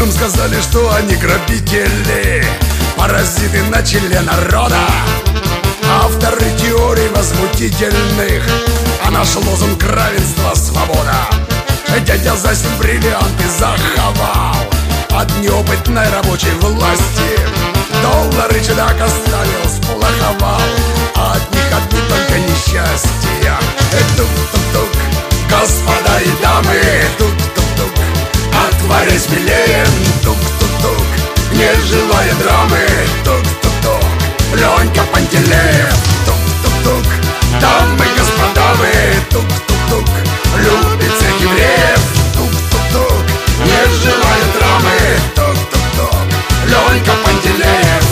Нам сказали, что они грабители, паразиты на челе народа, авторы теорий возмутительных, а наш лозунг равенства, свобода. Дядя за 7 бриллианты заховал от неопытной рабочей власти. Доллары чудак оставил, сплоховал, а от них одни только несчастья. Тук-тук-тук, господа и дамы, тук-тук-тук, отворясь милее. Тук-тук-тук, неживая драмы. Тук-тук-тук, Ленька Пантелеев. Тук-тук-тук, дамы, господа вы. Тук-тук-тук, любит всех евреев. Тук-тук-тук, неживая драмы. Тук-тук-тук, Ленька Пантелеев.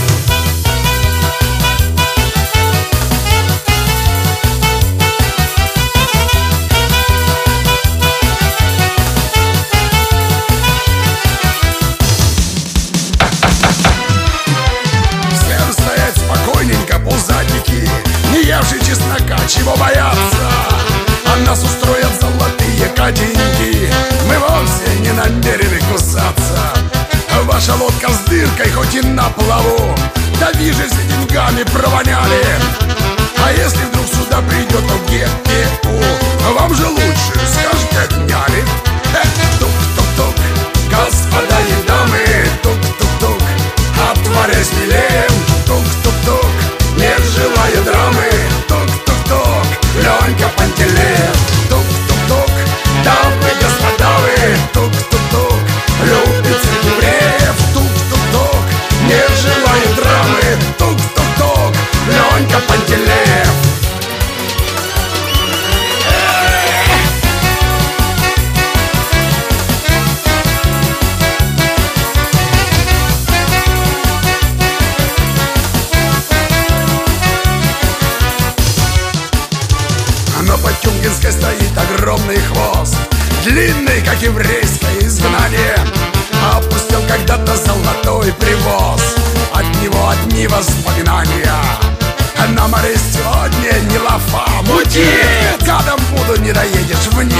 Всем стоять спокойненько, пузатики, не явшие чеснока, чего бояться? А нас устроят золотые котеньки, мы вовсе не намерены кусаться. Ваша лодка с дыркой, хоть и на плаву, да вижу, все деньгами провоняли. А если вдруг сюда придет ГПУ, вам же лучше, скажете, отняли. Тук-тук-тук, господа и дамы. Тук-тук-тук, отворяй смелее. Тук-тук-тук, нет живая драмы. Тук-тук-тук, Ленька Пантелеев. Тук-тук-тук, дамы, господа вы. Тук-тук-тук, любит всех евреев. Тук-тук-тук, нет живая драмы. Тук-тук-тук, Ленька Пантелеев. На Потемкинской стоит огромный хвост, длинный, как еврейское изгнание. Опустил когда-то золотой привоз, от него одни воспоминания. На море сегодня не лафа, мутит, гадом буду, не доедешь в